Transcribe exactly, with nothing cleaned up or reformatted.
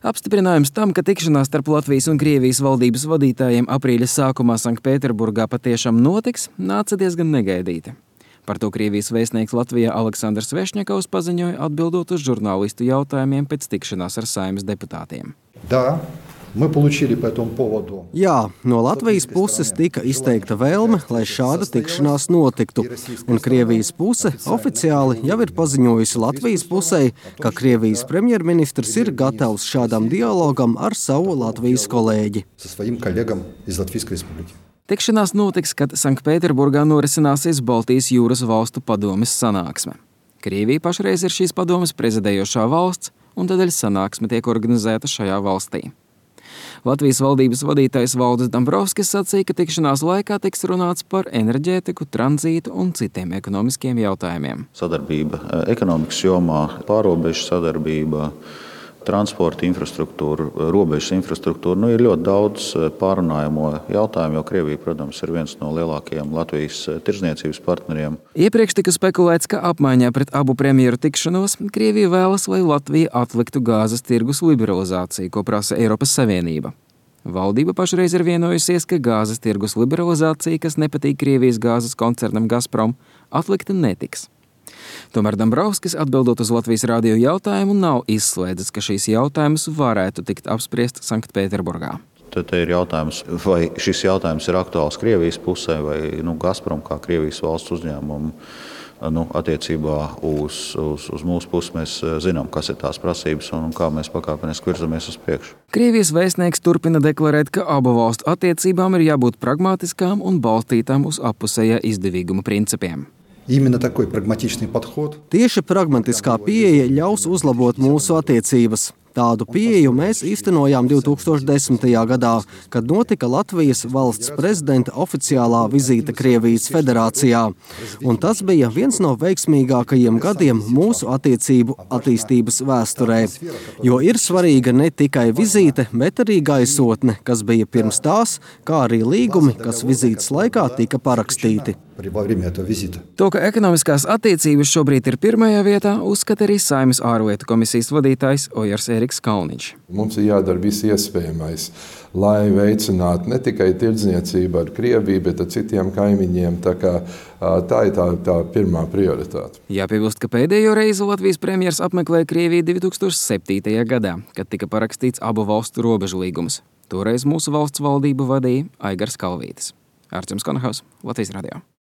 Apstiprinājums tam, ka tikšanās starp Latvijas un Krievijas valdības vadītājiem aprīļa sākumā Sanktpēterburgā patiešām notiks, nāca diezgan negaidīti. Par to Krievijas vēstnieks Latvijā Aleksandrs Svešņakovs paziņoja, atbildot uz žurnālistu jautājumiem pēc tikšanās ar Saeimas deputātiem. Да, мы получили по этому поводу. Jā, no Latvijas puses tika izteikta vēlme, lai šāda tikšanās notiktu, un Krievijas puse oficiāli jau ir paziņojusi Latvijas pusē, ka Krievijas premjerministrs ir gatavs šādam dialogam ar savu Latvijas kolēģi. Со своим коллегам из Латвийской Республики. Tikšanās notiks, kad Sanktpēterburgā norisināsies Baltijas jūras valstu padomes sanāksme. Krievija pašreiz ir šīs padomes prezidējošā valsts, un tādēļ sanāksme tiek organizēta šajā valstī. Latvijas valdības vadītājs Valdis Dombrovskis sacīja, ka tikšanās laikā tiks runāts par enerģētiku, tranzītu un citiem ekonomiskiem jautājumiem. Sadarbība ekonomikas jomā, pārobežu sadarbība, transporta infrastruktūra, robežas infrastruktūra. Nu, ir ļoti daudz pārunājamo jautājumu, jo Krievija, protams, ir viens no lielākajiem Latvijas tirdzniecības partneriem. Iepriekš tika spekulēts, ka apmaiņā pret abu premjeru tikšanos Krievija vēlas, lai Latvija atliktu gāzes tirgus liberalizāciju, ko prasa Eiropas Savienība. Valdība pašreiz ir vienojusies, ka gāzes tirgus liberalizācija, kas nepatīk Krievijas gāzes koncernam Gazprom, atlikta netiks. Tomēr Dombrovskis, atbildot uz Latvijas radio jautājumu, nav izslēdzis, ka šīs jautājumus varētu tikt apspriest Sanktpēterburgā. Tad ir jautājums, vai šis jautājums ir aktuāls Krievijas pusē vai nu, Gazprom kā Krievijas valsts uzņēmumu. Nu, attiecībā uz, uz, uz mūsu pusi mēs zinām, kas ir tās prasības un kā mēs pakāpeniski virzamies uz priekšu. Krievijas vēstnieks turpina deklarēt, ka abu valstu attiecībām ir jābūt pragmatiskām un balstītām uz appusējā izdevīguma principiem. Именно такой прагматичный подход. Tieši pragmatiskā pieeja ļaus uzlabot mūsu attiecības. Tādu pieeju mēs īstenojām divi tūkstoši desmitajā gadā, kad notika Latvijas valsts prezidenta oficiālā vizīte Krievijas federācijā. Un tas bija viens no veiksmīgākajiem gadiem mūsu attiecību attīstības vēsturē. Jo ir svarīga ne tikai vizīte, bet arī gaisotne, kas bija pirms tās, kā arī līgumi, kas vizītes laikā tika parakstīti. To, ka ekonomiskās attiecības šobrīd ir pirmajā vietā, uzskata arī Saeimas ārlietu komisijas vadītājs Ojars Eriks Kalniņš. Mums ir jādara viss iespējamais, lai veicinātu ne tikai tirdzniecību ar Krieviju, bet ar citiem kaimiņiem. Tā, kā, tā ir tā, tā pirmā prioritāte. Jāpiebilst, ka pēdējo reizi Latvijas premjers apmeklēja Krieviju divi tūkstoši septītajā gadā, kad tika parakstīts abu valstu robežu līgums. Toreiz mūsu valsts valdību vadīja Aigars Kalvītis. Arčuns Konahaus, Latvijas radio.